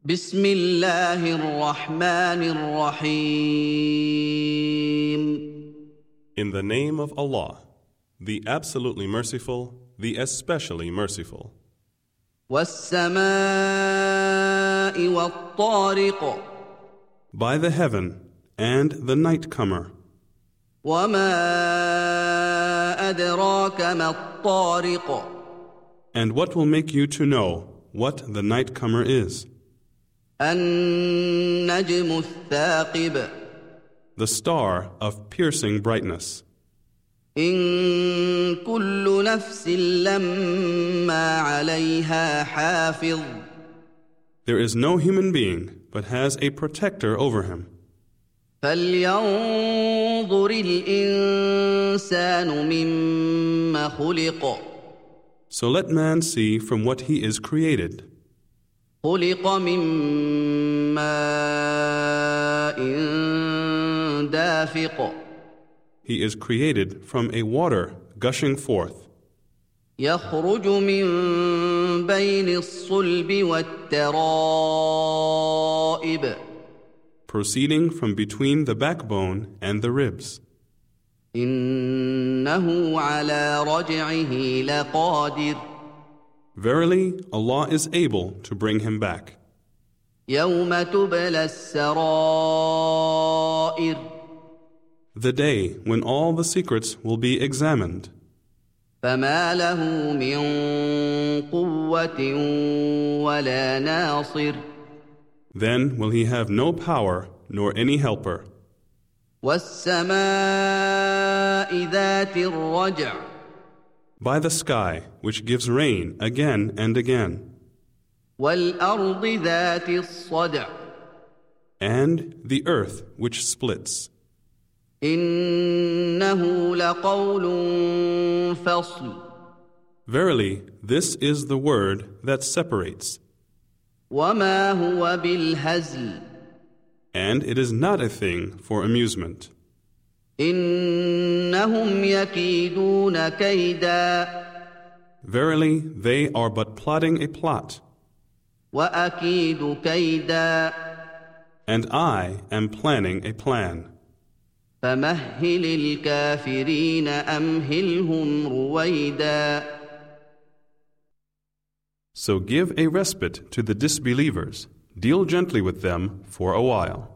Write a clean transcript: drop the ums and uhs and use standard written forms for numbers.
بسم الله الرحمن الرحيم. In the name of Allah, the absolutely merciful, the especially merciful. والسماء والطارق. By the heaven and the night comer. وما أدراك ما الطارق. And what will make you to know what the night comer is? النجم الثاقب. The star of piercing brightness. إن كل نفس لما عليها حافظ. There is no human being but has a protector over him. فلينظر الإنسان مما خلق. So let man see from what he is created. خلق من ماء دافق. He is created from a water gushing forth, يخرج من بين الصلب والترائب. proceeding from between the backbone and the ribs. إنه على رجعه لقادر. Verily, Allah is able to bring him back. يوم تبلى السرائر. The day when all the secrets will be examined. فما له من قوة ولا ناصر. Then will he have no power nor any helper. والسماء ذات الرجع. By the sky, which gives rain again and again. والأرض ذات الصدع. And the earth which splits. إنه لقول فصل. Verily, this is the word that separates. وما هو بالهزل. And it is not a thing for amusement. إنهم يكيدون كيدا. Verily, they are but plotting a plot. وأكيد كيدا. And I am planning a plan. فمهل الكافرين أمهلهم رويدا. So give a respite to the disbelievers. Deal gently with them for a while.